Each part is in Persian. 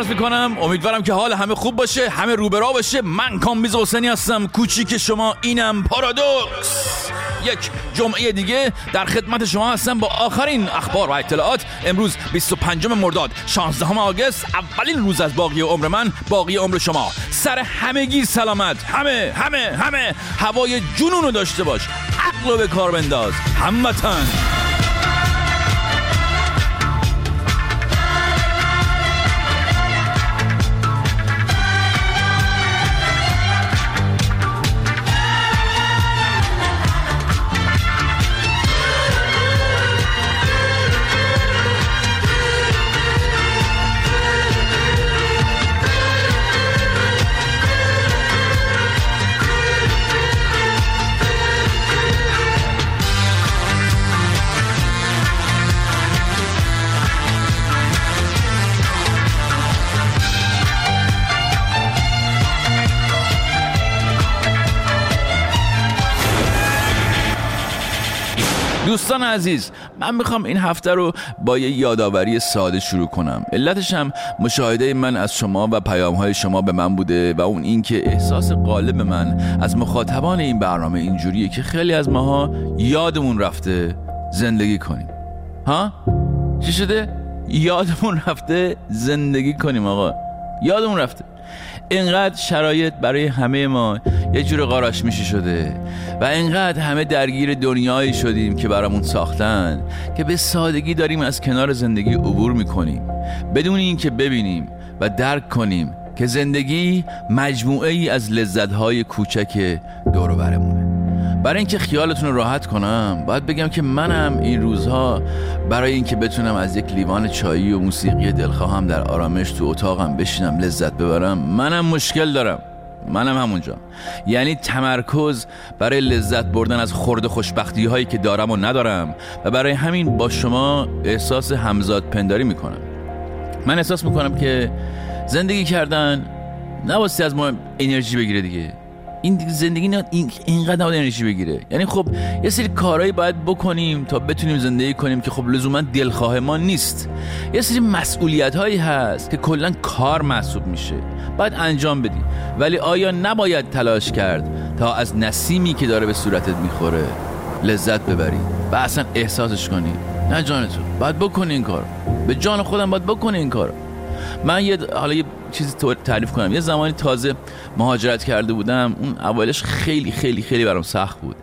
عرض میکنم. امیدوارم که حال همه خوب باشه، همه روبرا باشه. من کامبیز حسینی هستم، کوچیک شما، اینم پارادوکس. یک جمعه دیگه در خدمت شما هستم با آخرین اخبار و اطلاعات. امروز 25 مرداد 16 آگوست، اولین روز از باقی عمر من، باقی عمر شما. سر همگی سلامت. همه هوای جنونو داشته باش، عقلو به کار بنداز. هموطن. دوستان عزیز، من میخوام این هفته رو با یه یادآوری ساده شروع کنم. علتش هم مشاهده من از شما و پیام‌های شما به من بوده و اون این که احساس غالب من از مخاطبان این برنامه اینجوریه که خیلی از ماها یادمون رفته زندگی کنیم. ها؟ چی شده؟ یادمون رفته زندگی کنیم. آقا یادمون رفته. اینقدر شرایط برای همه ما یه جور قاراش میشی شده و اینقدر همه درگیر دنیایی شدیم که برامون ساختن که به سادگی داریم از کنار زندگی عبور میکنیم بدون این که ببینیم و درک کنیم که زندگی مجموعه ای از لذت‌های کوچک دور و برمونه. برای اینکه خیالتون رو راحت کنم باید بگم که منم این روزها برای اینکه بتونم از یک لیوان چایی و موسیقی دلخواهم در آرامش تو اتاقم بشینم لذت ببرم، منم مشکل دارم. منم همونجا، یعنی تمرکز برای لذت بردن از خرد خوشبختی هایی که دارم و ندارم و برای همین با شما احساس همزاد پنداری میکنم. من احساس میکنم که زندگی کردن نباید از ما انرژی بگیره دیگه. این زندگی نه اینقدر نباید انرژی بگیره. یعنی خب یه سری کارهایی باید بکنیم تا بتونیم زندگی کنیم که خب لزوما دلخواه ما نیست. یه سری مسئولیت هایی هست که کلا کار محسوب میشه، باید انجام بدی. ولی آیا نباید تلاش کرد تا از نسیمی که داره به صورتت میخوره لذت ببری و اصلا احساسش کنی؟ نه جان تو، باید بکنی این کار. به جان خودم باید بکنی این کار. من حالا یه چیزی تعریف کنم. یه زمانی تازه مهاجرت کرده بودم. اون اولش خیلی خیلی خیلی برام سخت بود.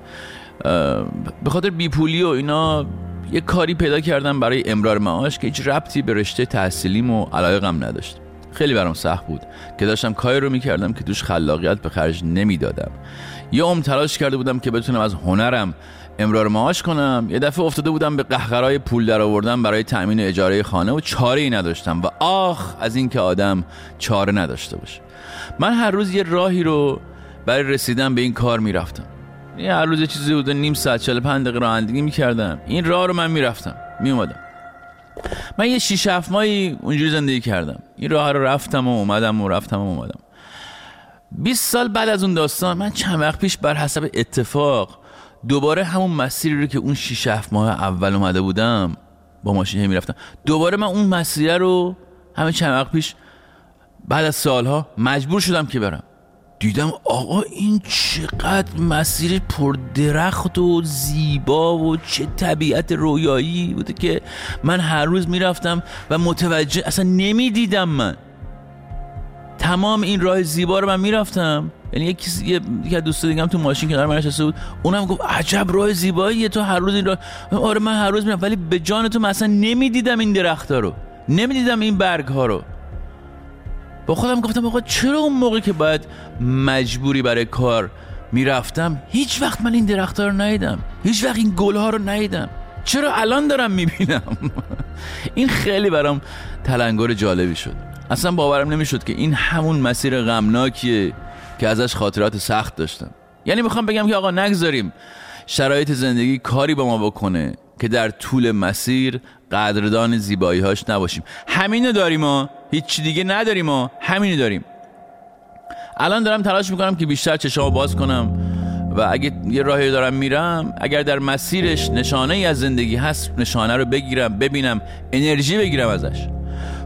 به خاطر بیپولی و اینا یه کاری پیدا کردم برای امرار معاش که هیچ ربطی به رشته تحصیلیم و علایقم نداشت. خیلی برام سخت بود که داشتم کاری رو میکردم که توش خلاقیت به خرج نمیدادم. یه عمر تلاش کرده بودم که بتونم از هنرم امرار معاش کنم. یه دفعه افتاده بودم به قهقرای پول در آوردن برای تأمین اجاره خانه و چاره‌ای نداشتم و آخ از این که آدم چاره نداشته باشه. من هر روز یه راهی رو برای رسیدن به این کار میرفتم. هر روز یه چیزی بود، نیم ساعت 45 دقیقه رانندگی میکردم. این راه رو من میرفتم میومدم. من یه 6-7 ماهی اونجوری زندگی کردم. این راه رو رفتم و اومدم. 20 سال بعد از اون داستان من چند وقت پیش بر حسب اتفاق دوباره همون مسیری رو که اون 6-7 ماه اول اومده بودم با ماشین میرفتم، دوباره من اون مسیر رو همین چند وقت پیش بعد از سالها مجبور شدم که برم. دیدم آقا این چقدر مسیر پر درخت و زیبا و چه طبیعت رویایی بوده که من هر روز میرفتم و متوجه اصلا نمیدیدم. من تمام این راه زیبا رو من میرفتم. یعنی یکی از دوستا دیگه هم تو ماشین کنار من نشسته بود، اونم گفت عجب راه زیباییه، تو هر روز این راه. آره من هر روز میرم، ولی به جان تو مثلا نمیدیدم این درخت‌ها رو، نمیدیدم این برگ‌ها رو. با خودم گفتم آقا چرا اون موقعی که باید مجبوری برای کار میرفتم هیچ وقت من این درخت‌ها رو ندیدم، هیچ وقت این گل‌ها رو ندیدم، چرا الان دارم میبینم؟ این خیلی برام تلنگر جالبی شد. اصلا باورم نمیشد که این همون مسیر غمناکیه که ازش خاطرات سخت داشتم. یعنی میخوام بگم که آقا نگذاریم شرایط زندگی کاری با ما بکنه که در طول مسیر قدردان زیبایی‌هاش نباشیم. همینو داریم ما، هیچ دیگه نداریم ما، همینو داریم. الان دارم تلاش میکنم که بیشتر چشامو باز کنم و اگه یه راهی دارم میرم، اگر در مسیرش نشانه ای از زندگی هست، نشانه رو بگیرم، ببینم، انرژی بگیرم ازش.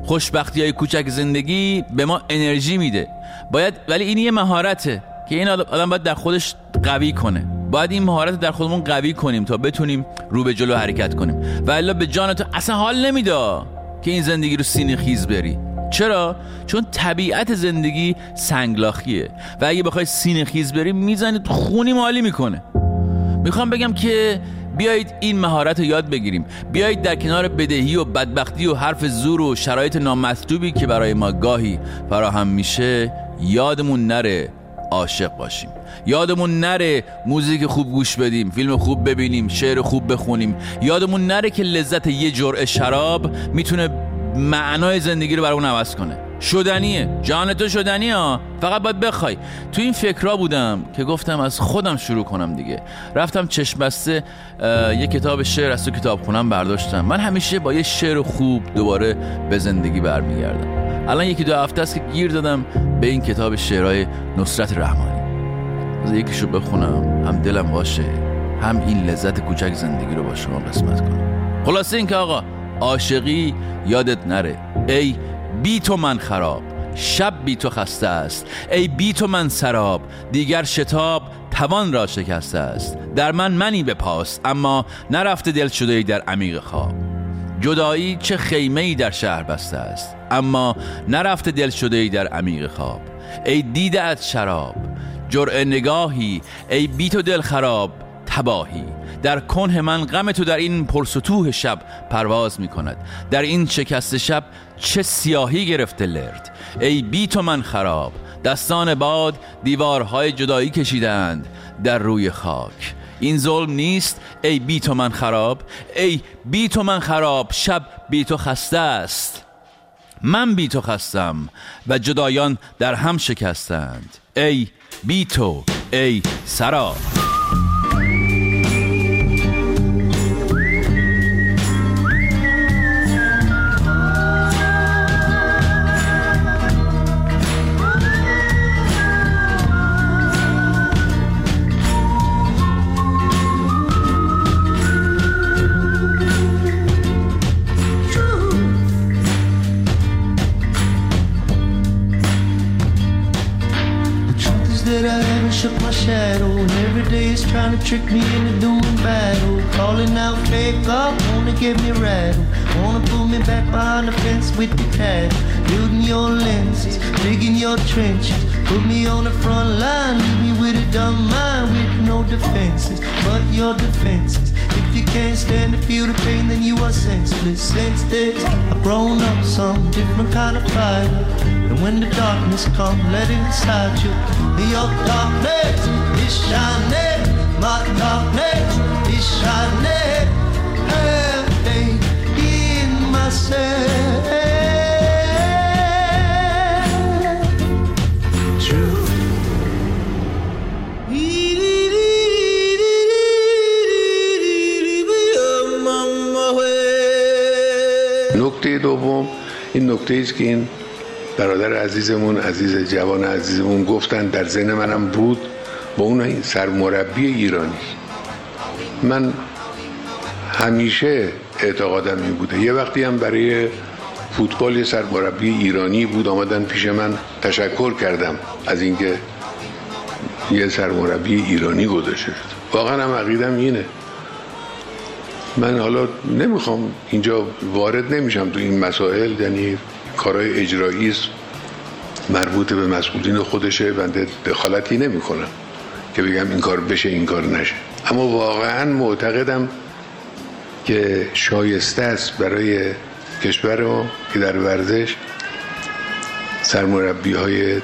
خوشبختی‌های کوچک زندگی به ما انرژی میده. ولی این یه مهارته که این آدم باید در خودش قوی کنه. باید این مهارت در خودمون قوی کنیم تا بتونیم رو به جلو حرکت کنیم. و الا به جان تو اصلا حال نمیده که این زندگی رو سینه خیز بری. چرا؟ چون طبیعت زندگی سنگلاخیه و اگه بخوای سینه خیز بری میزنی خونی مالی میکنه. میخوام بگم که بیایید این مهارت رو یاد بگیریم. بیایید در کنار بدهی و بدبختی و حرف زور و شرایط نامطلوبی که برای ما گاهی فراهم میشه یادمون نره عاشق باشیم. یادمون نره موزیک خوب گوش بدیم، فیلم خوب ببینیم، شعر خوب بخونیم. یادمون نره که لذت یه جرعه شراب میتونه معنای زندگی رو برامون عوض کنه. شدنیه، جان تو شدنیه ها، فقط باید بخوای. تو این فکرها بودم که گفتم از خودم شروع کنم دیگه. رفتم چشم بسته یه کتاب شعر از تو کتابخونم برداشتم. من همیشه با یه شعر خوب دوباره به زندگی برمیگردم. الان 1-2 هفته است که گیر دادم به این کتاب شعرهای نصرت رحمانی. از یکیشو بخونم هم دلم باشه، هم این لذت کوچک زندگی رو با شما قسمت کنم. خلاصه این که آقا عاشقی یادت نره. ای بی تو من خراب، شب بی تو خسته است. ای بی تو من سراب، دیگر شتاب توان را شکسته است. در من منی بپاس، اما نرفته دل شده ای در عمیق خواب. جدایی چه خیمه ای در شهر بسته است، اما نرفته دل شده ای در عمیق خواب. ای دیده از شراب جرعه نگاهی، ای بی تو دل خراب تباهی. در کنه من غم تو در این پرسطوح شب پرواز می کند. در این شکست شب چه سیاهی گرفته لرد. ای بی تو من خراب، دستان باد دیوارهای جدایی کشیدند در روی خاک. این ظلم نیست ای بی تو من خراب. ای بی تو من خراب، شب بی تو خسته است. من بی تو خستم و جدایان در هم شکستند. ای بی تو ای سراب. Shook my shadow, and every day is trying to trick me into doing battle. Calling out, take off, wanna get me rattled. Wanna pull me back behind the fence with the cattle. Building your lenses, digging your trenches. Put me on the front line, leave me with a dumb mind with no defenses. But your defenses, if you can't stand to feel the pain, then you are senseless. Since this, I've grown up some different kind of fighter. And when the darkness comes, let it inside you. Your darkness is shining, my darkness is shining. Hey, in myself. True. نکته دوم، این نکته ایست که این برادر عزیزمون، عزیز جوان عزیزمون گفتن، در ذهن منم بود، با اون این سرمربی ایرانی. من همیشه اعتقادم این بوده. یه وقتی هم برای فوتبال یه سرمربی ایرانی بود، آمدن پیش من، تشکر کردم از اینکه یه سرمربی ایرانی گذاشته شد. واقعا هم عقیدم اینه. من حالا نمیخوام اینجا وارد نمیشم تو این مسائل، یعنی کارهای اجرایی است، مربوط به مسئولین خودشه، بنده دخالتی نمی کنم که بگم این کار بشه این کار نشه. اما واقعا معتقدم که شایسته است برای کشور ما که در ورزش سرمربی های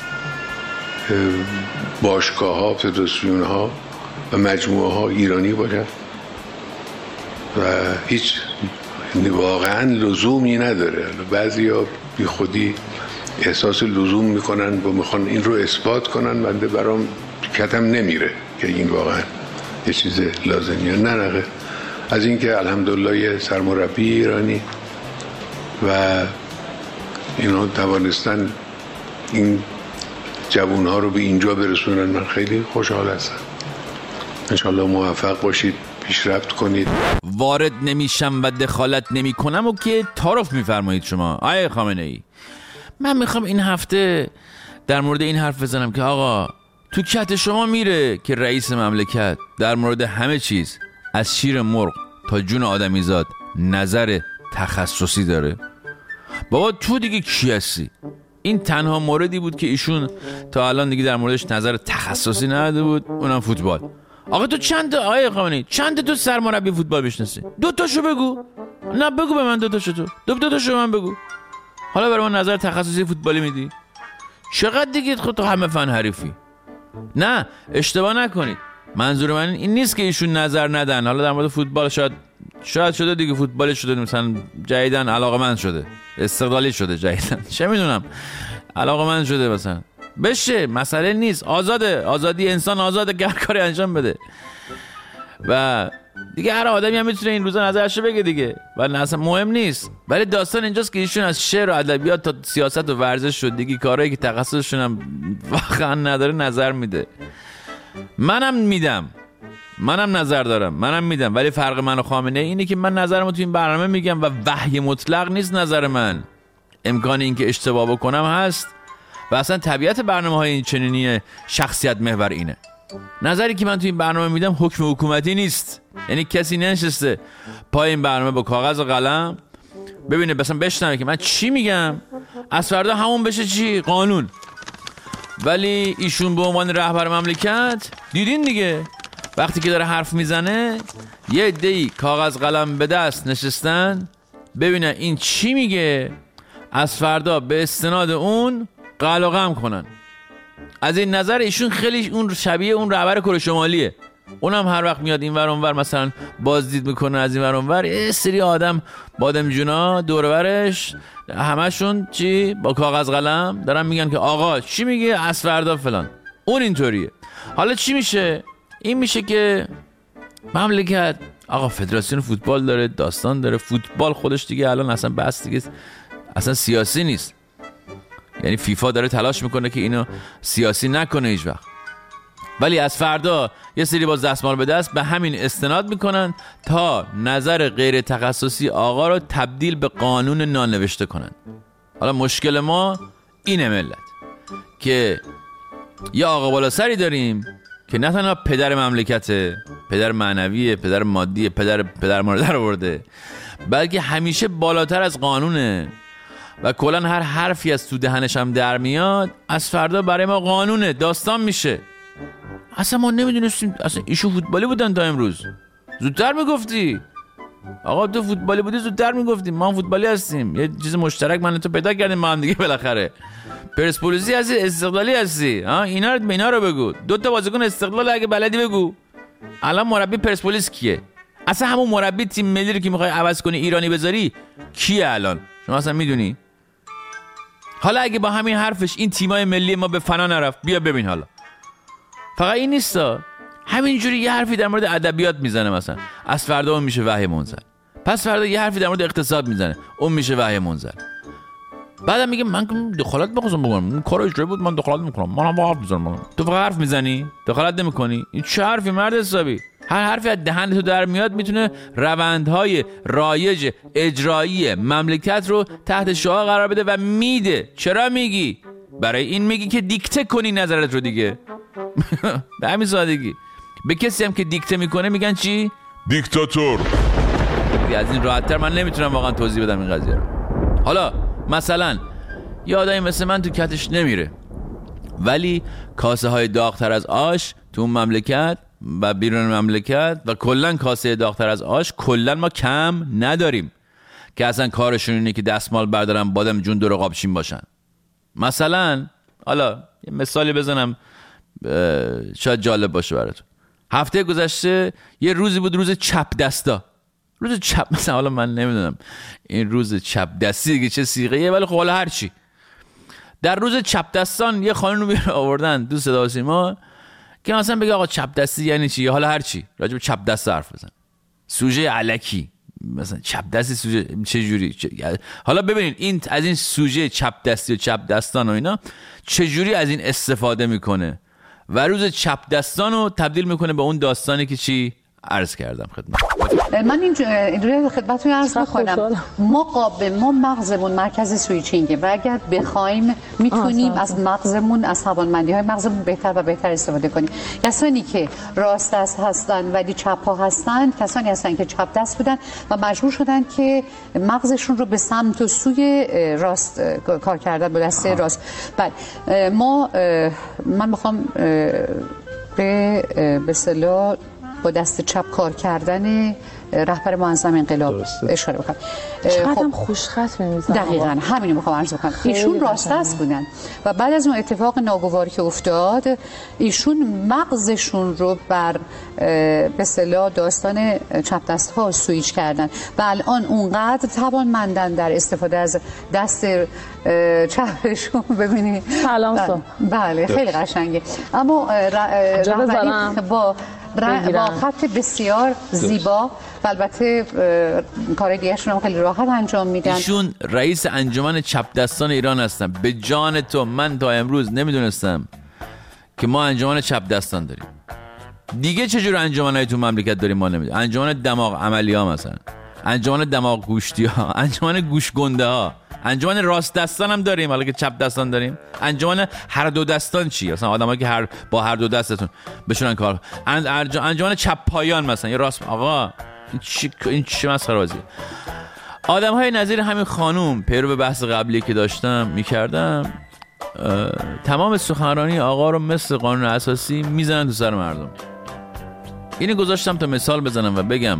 باشگاه ها، فدراسیون ها و مجموعه ها ایرانی باشن و هیچ واقعا لزومی نداره. بعضی ها بی خودی احساس لزوم میکنن و میخوان این رو اثبات کنن. بنده برام کتم نمیره که این واقعا یه چیز لازمیه. نه از اینکه الحمدلله یه سرمربی ایرانی و اینا توانستن این جوانها رو به اینجا برسونن، من خیلی خوشحال هستم. انشالله موفق باشید پیشرفت کنید. وارد نمیشم و دخالت نمی کنم و که تعارف میفرمایید شما آقای خامنه‌ای. من میخوام این هفته در مورد این حرف بزنم که آقا تو کت شما میره که رئیس مملکت در مورد همه چیز از شیر مرغ تا جون آدمیزاد نظر تخصصی داره؟ بابا تو دیگه کی هستی؟ این تنها موردی بود که ایشون تا الان دیگه در موردش نظر تخصصی نداده بود، اونم فوتبال. آقا تو چند آقای خامنه‌ای چند تو سرمربی فوتبال بشناسی؟ 2 تاشو بگو. نه بگو به من 2 تاشو. دو تاشو من بگو. حالا برای من نظر تخصصی فوتبالی میدی؟ چقدر دیگه خود تو همه فن حریفی؟ نه اشتباه نکنید، منظور من این نیست که ایشون نظر ندن. حالا در مورد فوتبال شاید شده دیگه، فوتبالی شده مثلا جدیدن علاقه‌مند شده، استقلالی شده جدیدن، چه میدونم علاقه‌مند شده مثلا، بشه مسئله نیست، آزادی انسان آزاده، هر کاری انجام بده و دیگه هر آدمی هم میتونه این روزا نظرشو بگه دیگه و اصلا مهم نیست. ولی داستان اینجاست که ایشون از شعر و ادبیات تا سیاست و ورزش شد دیگه کارهایی که تخصصشون هم واقعا نداره نظر میده. منم نظر دارم، منم میدم، ولی فرق من و خامنه اینه که من نظرمو تو این برنامه میگم و وحی مطلق نیست نظر من. امکان این که اشتباه بکنم هست و اصلا طبیعت برنامه‌های این چنینی شخصیت محور اینه. نظری که من تو این برنامه میدم حکم حکومتی نیست، یعنی کسی ننشسته پای این برنامه با کاغذ و قلم ببینه مثلا بشنوه که من چی میگم از فردا همون بشه چی قانون. ولی ایشون به عنوان رهبر مملکت دیدین دیگه وقتی که داره حرف میزنه یه عده‌ای کاغذ قلم به دست نشستن ببینن این چی میگه، از فردا به استناد اون قلقم کنن. از این نظر ایشون خیلی اون شبیه اون رهبر کره شمالیه. اونم هر وقت میاد این ور اون ور مثلا بازدید میکنه از این ور اون ور، یه سری آدم بادم جونا دور برش همشون چی با کاغذ قلم دارن میگن که آقا چی میگه از فردا فلان. اون اینطوریه. حالا چی میشه؟ این میشه که مملکت آقا فدراسیون فوتبال داره، داستان داره، فوتبال خودش دیگه الان اصلا بس دیگه اصلا سیاسی نیست. یعنی فیفا داره تلاش میکنه که اینو سیاسی نکنه هیچ وقت، ولی از فردا یه سری با دستمال به دست به همین استناد میکنن تا نظر غیر تخصصی آقا رو تبدیل به قانون نانوشته کنن. حالا مشکل ما اینه ملت که یه آقا بالا سری داریم که نه تنها پدر مملکته، پدر معنویه، پدر مادیه، پدر مادر آورده، بلکه همیشه بالاتر از قانونه و کلا هر حرفی از تو دهنش هم در میاد از فردا برای ما قانونه، داستان میشه. اصلا ما نمیدونستیم اصلا ایشون فوتبالی بودن تا امروز. زودتر میگفتی آقا تو فوتبالی بودی، زودتر میگفتیم ما فوتبالی هستیم، یه چیز مشترک من تو پیدا کردیم ما هم دیگه بالاخره. پرسپولیسی هستی، استقلالی هستی، اینا رو بگو. 2 تا بازیکن استقلال اگه بلدی بگو. الان مربی پرسپولیس کیه؟ اصلا همون مربی تیم ملی رو که میخوای عوض کنی ایرانی بذاری کیه الان؟ شما اصلا میدونی؟ حالا اگه با همین حرفش این تیمای ملی ما به فنا نرفت، بیا ببین حالا. فقط این نیستا، همینجوری یه حرفی در مورد ادبیات میزنه مثلا، از فردا اون میشه وحی منزل. پس فردا یه حرفی در مورد اقتصاد میزنه، اون میشه وحی منزل. بعدم میگه من دخالت بخواستم بکنم، اون کار اجرایی بود من دخالت میکنم، من حرف میزنم. تو فقط حرف میزنی، دخالت نمیکنی. این چه حرفی مرد حسابی؟ هر حرفی از دهن تو در میاد میتونه روندهای رایج اجرایی مملکت رو تحت شعاع قرار بده و میده. چرا میگی؟ برای این میگی که دیکته کنی نظرت رو دیگه. به همین سادگی. به کسی هم که دیکته میکنه میگن چی؟ دیکتاتور. از این راحت‌تر من نمیتونم واقعا توضیح بدم این قضیه رو. حالا مثلا یه آدمی مثل من تو کتش نمیره، ولی کاسه های داغ‌تر از آش تو اون مملکت و بیرون مملکت و کلن کاسه داغ‌تر از آش کلن ما کم نداریم که اصلا کارشون اینه که دستمال بردارن بادم جون دور قابچین باشن. مثلا حالا یه مثالی بزنم شاید جالب باشه براتون. هفته گذشته یه روزی بود، روز چپ دستا. روز چپ مثلا، حالا من نمیدونم این روز چپ دستی دیگه چه صیغه‌ایه، ولی خب حالا هر چی. در روز چپ دستان یه خانم رو آوردن تو صدا و سیما که مثلا بگه آقا چپ دستی یعنی چی، حالا هر چی راجع به چپ دست حرف بزن. سوژه الکی مثلا چپ دستی سوژه چه جوری حالا ببینید این از این سوژه چپ دستی و چپ دستان و اینا چه جوری از این استفاده میکنه و روز چپ دستان رو تبدیل میکنه به اون داستانی که چی عرض کردم خدمت. من اینجوری خدمتتون عرض می‌کنم، ما مغزمون مرکز سویچینگه و اگر بخوایم میتونیم از مغزمون، از توانمندی‌های مغزمون بهتر و بهتر استفاده کنیم. کسانی که راست دست هستن ولی چپ پا هستن کسانی هستن که چپ دست بودن و مجبور شدن که مغزشون رو به سمت و سوی راست کار کردن با دست راست. بعد من میخوام به اصطلاح با دست چپ کار کردن رهبر معظم انقلاب اشاره بکنم. چقدر خوشخط می‌میزنه. دقیقاً همینو میخوام عرض کنم. ایشون راست دست بودن و بعد از اون اتفاق ناگواری که افتاد ایشون مغزشون رو بر به اصطلاح داستان چپ دست ها سویچ کردن و الان اونقدر توانمندن در استفاده از دست چپشون. ببینید سلام. بله خیلی قشنگه، اما رهبری با خط بسیار زیبا و البته کار دیگه‌شون هم خیلی راحت انجام میدن. ایشون رئیس انجمن چپ دستان ایران هستن. به جان تو من تا امروز نمیدونستم که ما انجمن چپ دستان داریم. دیگه چجور انجمنای تو مملکت داریم ما نمیدونیم. انجمن دماغ عملی ها مثلا، انجمن دماغ گوشتی ها، انجمن گوش گنده ها، انجمن راست دستان هم داریم حالا که چپ دستان داریم. انجمن هر دو دستان چی؟ مثلا آدمایی که با هر دو دستتون بشونن کار. انجمن چپ پایان مثلا یا راست. آقا این چی مسخره بازی؟ آدم‌های نظیر همین خانوم پیرو به بحث قبلی که داشتم می‌کردم تمام سخنرانی آقا رو مثل قانون اساسی میزنن تو سر مردم. اینو گذاشتم تا مثال بزنم و بگم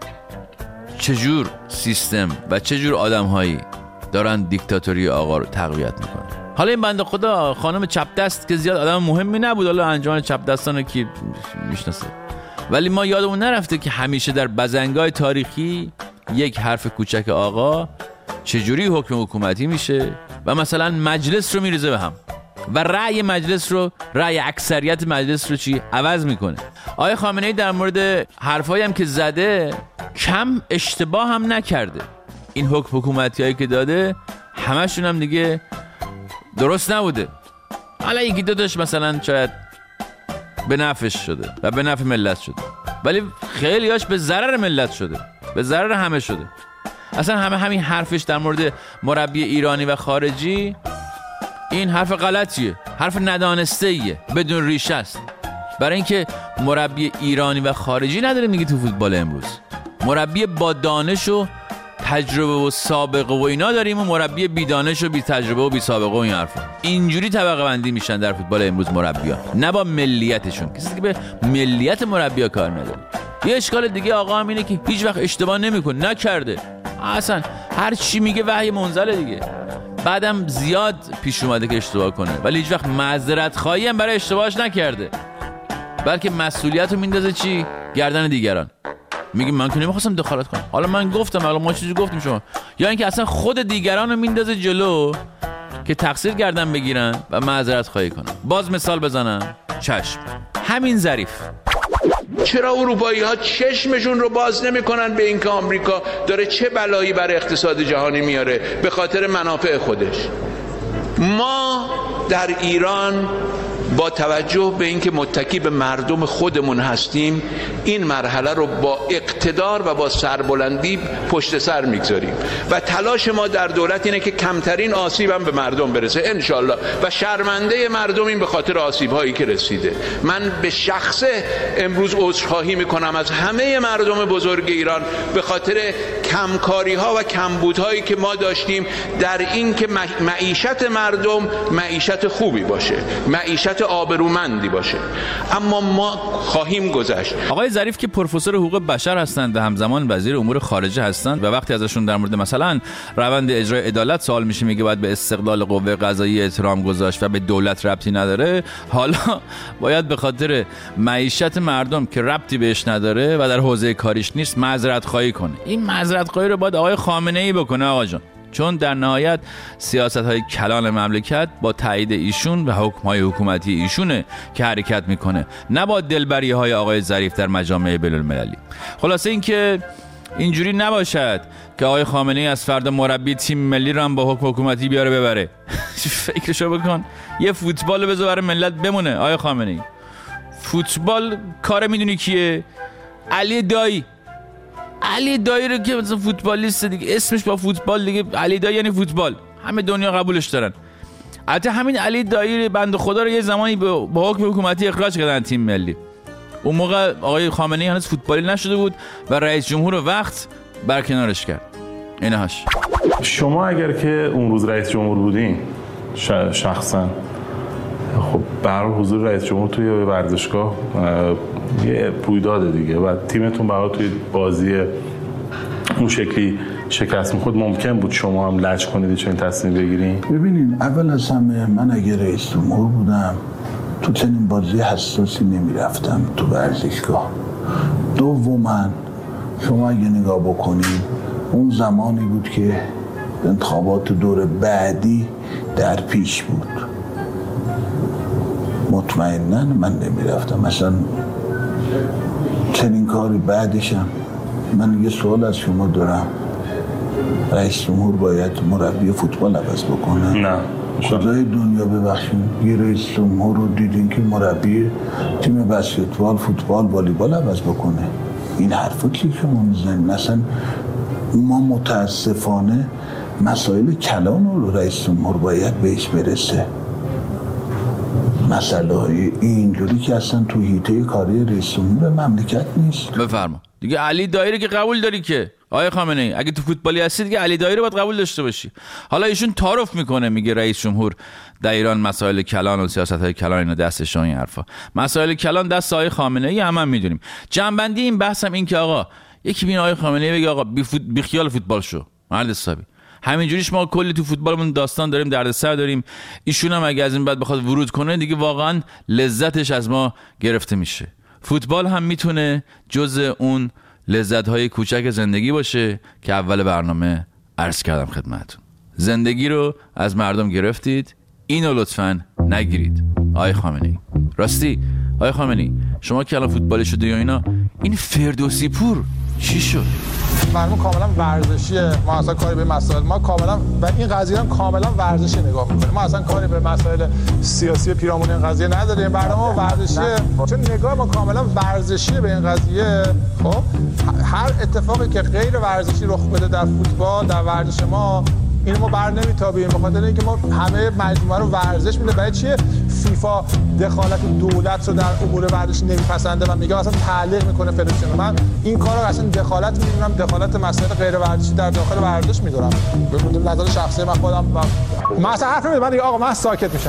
چجور سیستم و چجور آدم‌هایی دارن دیکتاتوری آقا رو تقویت میکنن. حالا این بنده خدا خانم چپ دست که زیاد آدم مهمی نبود، حالا انجمن چپ دستانو کی میشناسه، ولی ما یادمون نرفته که همیشه در بزنگای تاریخی یک حرف کوچک آقا چجوری حکم حکومتی میشه و مثلا مجلس رو میریزه به هم و رأی مجلس رو، رأی اکثریت مجلس رو چی عوض میکنه. آقای خامنه‌ای در مورد حرفایی هم که زده کم اشتباه هم نکرده. این حکم حکومتیایی که داده همشون هم دیگه درست نبوده. حالا یکی دو تاش مثلا شاید به نفعش شده و به نفع ملت شده، ولی خیلیاش به ضرر ملت شده، به ضرر همه شده. اصلا همین حرفش در مورد مربی ایرانی و خارجی این حرف غلطیه، حرف ندانسته‌ایه، بدون ریشه است. برای اینکه مربی ایرانی و خارجی نداریم دیگه تو فوتبال امروز. مربی با دانش و تجربه و سابقه و اینا داریم و مربی بی دانش و بی تجربه و بی سابقه و این حرفا. اینجوری طبقه بندی میشن در فوتبال امروز مربی‌ها، نه با ملیتشون. کسی که به ملیت مربی‌ها کار نداره. یه اشکال دیگه آقا هم اینه که هیچ وقت اشتباه نمیکنه، نکرده. اصلا هر چی میگه وحی منزله دیگه. بعدم زیاد پیش اومده که اشتباه کنه ولی هیچ وقت معذرت خواهی هم برای اشتباهش نکرده، بلکه مسئولیت رو میندازه چی؟ گردن دیگران. میگه من که نمیخواستم دخالت کنم، حالا من گفتم، حالا ما چیزی گفتیم شما. یا اینکه اصلا خود دیگران رو میندازه جلو که تقصیر گردن بگیرن و معذرت خواهی کنن. باز مثال بزنم، چشم همین ظریف. چرا اروپایی ها چشمشون رو باز نمی کنن به اینکه آمریکا داره چه بلایی بر اقتصاد جهانی میاره به خاطر منافع خودش؟ ما در ایران با توجه به اینکه متکی به مردم خودمون هستیم این مرحله رو با اقتدار و با سربلندی پشت سر میگذاریم و تلاش ما در دولت اینه که کمترین آسیب هم به مردم برسه انشالله و شرمنده مردم این به خاطر آسیب هایی که رسیده. من به شخصه امروز عذرخواهی میکنم از همه مردم بزرگ ایران به خاطر کمکاری ها و کمبودهایی که ما داشتیم در این که معیشت مردم معیشت خوبی باشه، معیشت آبرومندی باشه، اما ما خواهیم گذشت. آقای ظریف که پروفسور حقوق بشر هستند و همزمان وزیر امور خارجه هستند و وقتی ازشون در مورد مثلا روند اجرای عدالت سوال میشه میگه باید به استقلال قوه قضاییه احترام گذاشت و به دولت ربطی نداره، حالا باید به خاطر معیشت مردم که ربطی بهش نداره و در حوزه کاریش نیست معذرت خواهی کنه. این معذرت خواهی رو باید آقای خامنه‌ای بکنه آقا جان، چون در نهایت سیاست‌های کلان مملکت با تایید ایشون و حکم‌های حکومتی ایشونه که حرکت میکنه، نه با دلبری‌های آقای ظریف در مجامع بین‌المللی. خلاصه این که اینجوری نباشد که آقای خامنه‌ای از فردا مربی تیم ملی رو هم با حکم حکومتی بیاره ببره. فکرشو بکن، یه فوتبال رو بذار برای ملت بمونه. آقای خامنه‌ای فوتبال کار میدونی کیه؟ علی دایی رو که مثلا فوتبالیست دیگه، اسمش با فوتبال دیگه، علی دایی یعنی فوتبال، همه دنیا قبولش دارن. البته همین علی دایی بنده خدا رو یه زمانی با حکم حکومتی اخراج کردن تیم ملی. اون موقع آقای خامنه‌ای هنوز فوتبالی نشده بود و رئیس جمهور وقت برکنارش کرد. اینهاش. شما اگر که اون روز رئیس جمهور بودین شخصا، خب برای حضور رئیس جمهور توی ورزشگاه یه رویداد دیگه و تیمتون برای توی بازی اون شکلی شکست می‌خورد، ممکن بود شما هم لج کنید چون تصمیم بگیرین؟ ببینین، اول از همه من اگه رئیس جمهور بودم تو چنین بازی حساسی نمیرفتم تو ورزشگاه. دوما شما اگه نگاه بکنید اون زمانی بود که انتخابات دور بعدی در پیش بود. مطمئناً من نمیرفتم. مثلا چنین کاری بعدشم. من یه سوال از شما دارم، رئیس جمهور باید مربی فوتبال عوض بکنه؟ نه. خدای دنیا ببخشید، یه رئیس جمهور رو دیدین که مربی تیم بسکتبال، فوتبال، والیبال عوض بکنه؟ این حرفا که شما میزنید. مثلا ما متاسفانه مسائل کلان رو رئیس جمهور باید بهش برسه. مسئله های اینجوری که اصلا تو حیطه کاری رئیس جمهور مملکت نیست. بفرما دیگه. علی دایی که قبول داری که آقای خامنه‌ای اگه تو فوتبالی هستی دیگه علی دایی رو باید قبول داشته باشی. حالا ایشون تعارف میکنه، میگه رئیس جمهور در ایران مسائل کلان و سیاست‌های کلان اینا دستش، این حرفا. مسائل کلان دست آقای خامنه‌ای هم میدونیم. جنبندی این بحثم این که آقا یکی بین آقای خامنه‌ای بگه آقا بی خیال فوتبال شو، مرد حسابی. همینجوریش ما کلی تو فوتبالمون داستان داریم، دردسر داریم. ایشون هم اگه از این بعد بخواد ورود کنه دیگه واقعا لذتش از ما گرفته میشه. فوتبال هم میتونه جزء اون لذت‌های کوچک زندگی باشه که اول برنامه عرض کردم خدمتتون. زندگی رو از مردم گرفتید، اینو لطفاً نگیرید. آقای خامنه‌ای، راستی آقای خامنه‌ای، شما که الان فوتبالی شده یا اینا، این فردوسی پور چی شد؟ برنامه کاملا ورزشیه. ما اصلا کاری به مسائل، ما کاملا و این قضیه هم کاملا ورزشی نگاه می‌کنیم. ما اصلا کاری به مسائل سیاسی پیرامون این قضیه نداریم. برنامه ورزشیه چون نگاه ما کاملا ورزشیه به این قضیه. خب هر اتفاقی که غیر ورزشی رخ بده در فوتبال، در ورزش ما، اینو ما بر نمیتابیم، به خاطر اینکه ما همه مجموعه رو ورزش میده. برای چیه فیفا دخالت دولت رو در امور ورزشی نمیپسنده و میگه اصلا تعلیق میکنه فدراسیون. من این کارو اصلا دخالت میدونم، دخالت مسائل غیر ورزشی در داخل ورزش میدونم. به نظر شخصی من خودم من اصلا حرف نمیزنم. من دیگه آقا من ساکت میشم.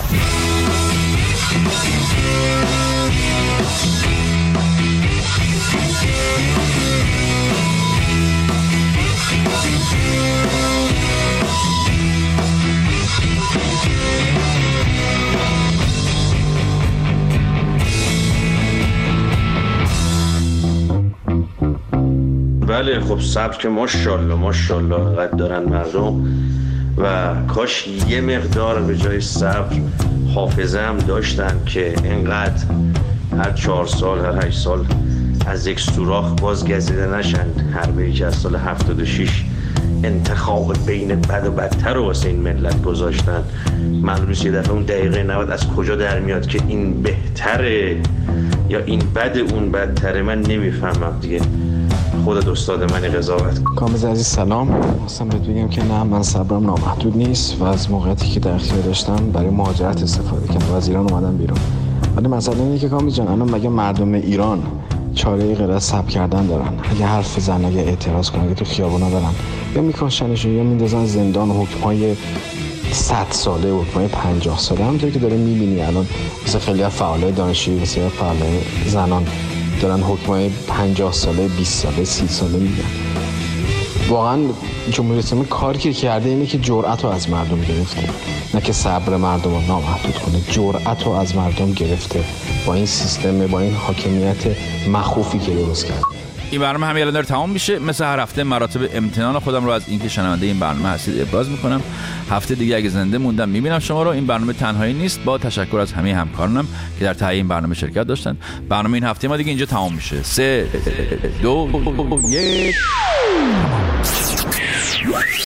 بله خب صبر که ماشاءالله قد دارن مردم و کاش یه مقدار به جای صبر حافظه هم داشتن که اینقدر هر 4 سال هر 8 سال از یک سوراخ باز گزیده نشن. حربه‌ای که از سال 76 انتخاب بین بد و بدتر رو واسه این ملت گذاشتن. معلوم نیست یه دفعه اون دقیقه 90 از کجا در میاد که این بهتره یا این بد اون بدتره. من نمیفهمم دیگه. خودت استاد منی قضاوت. کامز عزیز سلام. اصلا بهت بگم که نه، من صبرم نامحدود نیست و از موقعیتی که در اختیار داشتم برای مهاجرت استفاده کردم و از ایران اومدم بیرون. ولی مسئله اینه که کامز جان الان مگه مردم ایران چاره‌ای غیر از صبر کردن دارن؟ اگه حرف زنن، اگه اعتراض کنن، اگه تو خیابونا برن، یا میکشنشون یا میندازن زندان. حکمای 100 ساله، حکمای 50 ساله، همونطور که داره میبینی الان مثلا خیلی از فعالای دانشجویی، مثلا فعالای زنان دارن حکمای 50 ساله، 20 ساله، 30 ساله میگن. واقعا جمهوری اسلامی کاری که کرده اینه که جرأت رو از مردم گرفته، نه که صبر مردم رو نامحدود کنه. جرأت رو از مردم گرفته با این سیستم، با این حاکمیت مخوفی که درست کرد. این برنامه همین الان داره تمام میشه. مثل هر هفته مراتب امتنان خودم رو از اینکه شنونده این برنامه هستید ابراز میکنم. هفته دیگه اگه زنده موندم میبینم شما رو. این برنامه تنهایی نیست، با تشکر از همه همکارانم که در تهیه این برنامه شرکت داشتن. برنامه این هفته ما دیگه اینجا تمام میشه. 3 2 1